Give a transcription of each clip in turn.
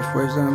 of wisdom.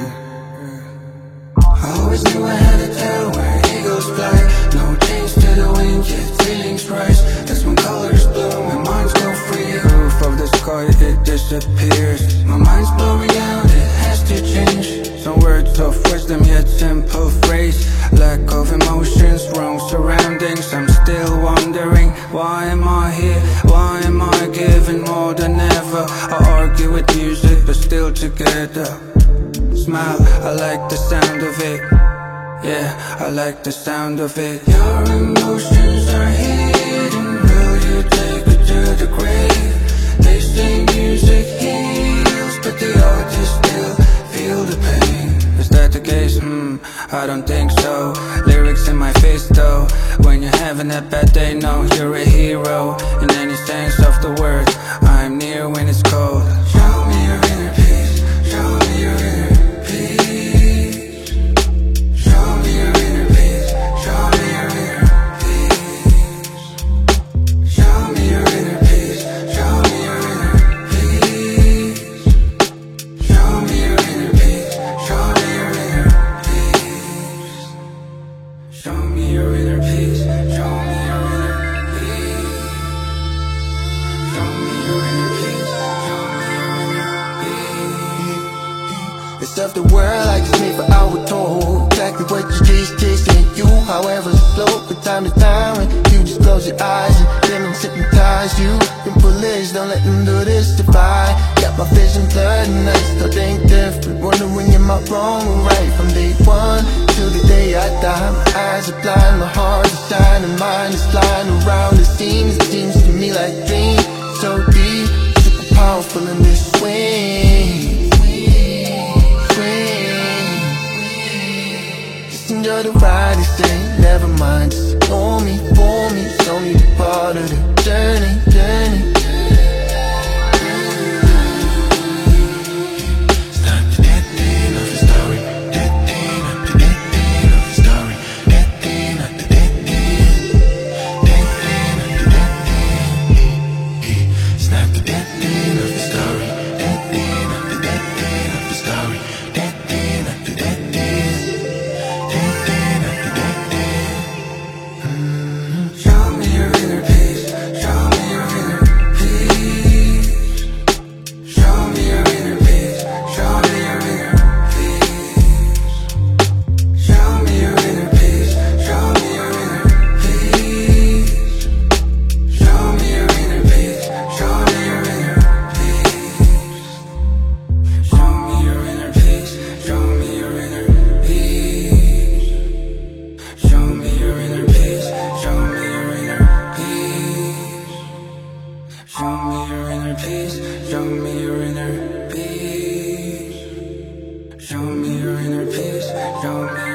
I always knew I had to tell where eagles fly. No chains to the wind, yet feelings rise. That's when colors bloom and minds go free. Roof of the sky, it disappears. My mind's blowing out, it has to change. Some words of wisdom, yet simple phrase. Lack of emotions, wrong surroundings. I'm still wondering, why am I here? Why am I giving more than ever? I argue with music, but still together. Smile, I like the sound of it. Yeah, I like the sound of it. Your emotions are hidden. Will you take it to the grave? They say music heals, but the artists still feel the pain. Is that the case? I don't think so. Lyrics in my face though. When you're having a bad day, no, you're a hero. In any sense of the word, I'm near when it's cold. Show me your inner peace. Show me your inner peace. Show me your inner peace. Show me your inner peace. Show me your inner peace. Show me your inner peace. Show me your inner peace. Show me your inner peace. Show me your inner peace. Show me your inner peace. Show me your inner peace. Show me your inner peace. It's of the world like it's made for our toll. Exactly what you just ain't you. However slow, from time to time, when you just close your eyes and let them hypnotize you. Them bullets, don't let them do this divide. Got my vision blurred and I still think different. Wondering am I wrong or right from day one till the day I die. My eyes are blind, my heart is shining, mind is flying around. It seems to me like dreams so deep, super powerful in this swing. Just enjoy the ride, they say, never mind. Just ignore me, for me, it's only the part of the journey. It's not the dead end of the story. Dead end, not the dead end of the story. Dead end, not the dead end. Dead end, not the dead end. It's not the dead end of the story. Dead end, not the dead end of the story. Dead end, not the dead end. Show me your inner peace. Show me your inner peace. Show me your inner peace. Show me your inner peace. Show me your inner peace. Show me your inner peace. Show me your inner peace. Show me your inner peace. Show me your inner peace. Show me your inner peace. Show me your inner peace. Show me your inner peace. Show me your inner peace. Show me your inner peace. Show me your inner peace. Show me